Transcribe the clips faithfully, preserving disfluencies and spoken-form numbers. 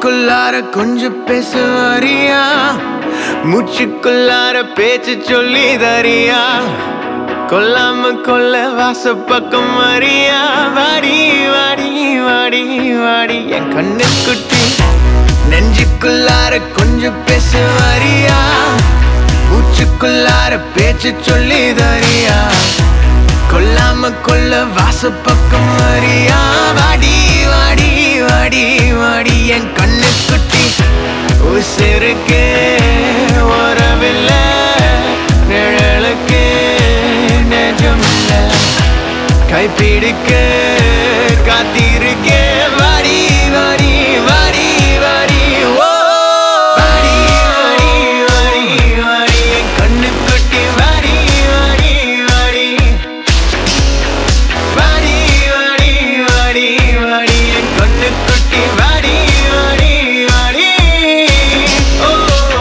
நெஞ்சுக்குள்ளார கொஞ்சம் பேச வரியா, மூச்சுக்குள்ளார பேச்சு சொல்லி தரியா, கொல்லாம கொல்ல வாச பக்கம் வரியா, வாடி வாடி வாடி வாடி என் கண்ணு குட்டி. நெஞ்சுக்குள்ளார கொஞ்சம் பேச வரியா, மூச்சுக்குள்ளார பேச்சு சொல்லி தரியா, கொல்லாம கொல்ல வாச பக்கம் வரியா, வாடி வாடி வாடி வாடி என் கண்ணு குட்டி. உசிருக்கு வரவில்ல, நிழலுக்கு நெஜமில்ல, கைப்பிடிக்க காத்திருக்க, வாடி வாடி வாடி வாடி ஓ வாடி வாடி வாடி வாடி என் கண்ணு குட்டி. வாடி வாடி வாடி வாடி வாடி வாடி வாடி என் கண்ணு குட்டி. வாடி வாடி வாடி ஓ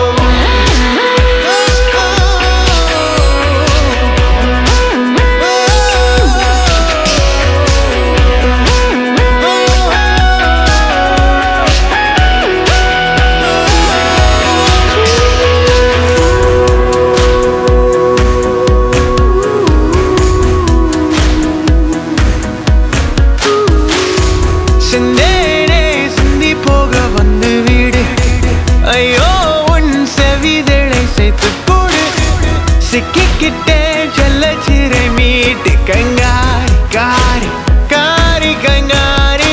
சிந்தேனே சிந்தி போக வந்து வீடு, ஐயோ உன் செவிதழை சேர்த்து கூடு, சிக்கிக்கிட்டே செல்ல சிறை மீட்டு கங்காரி காரி காரி கங்காரி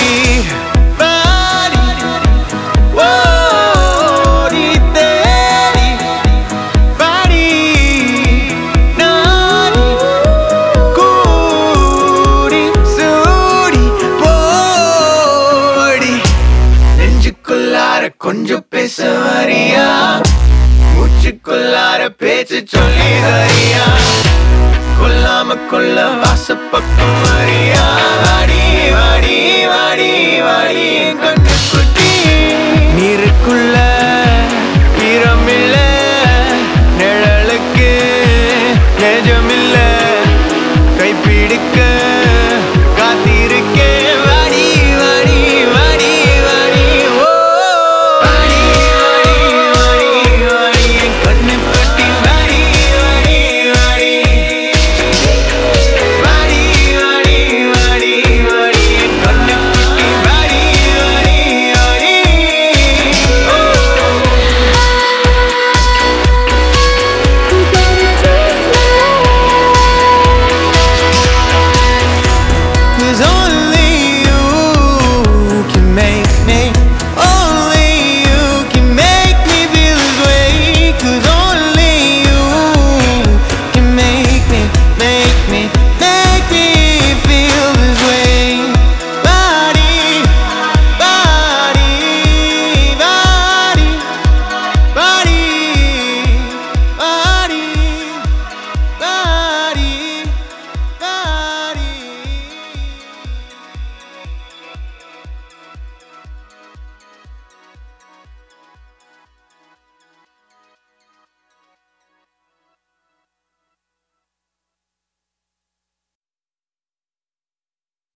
பாரி ஓடி தேடி பாடி நாடி கூடி சூடி போடி. நெஞ்சுக்குள்ளார கொஞ்சம் பேச வரியா, மூச்சுக்குள்ளார பேச்சு சொல்லி தரியா, கொல்லாம கொல்ல வாச பக்கம் வரியா, வாடி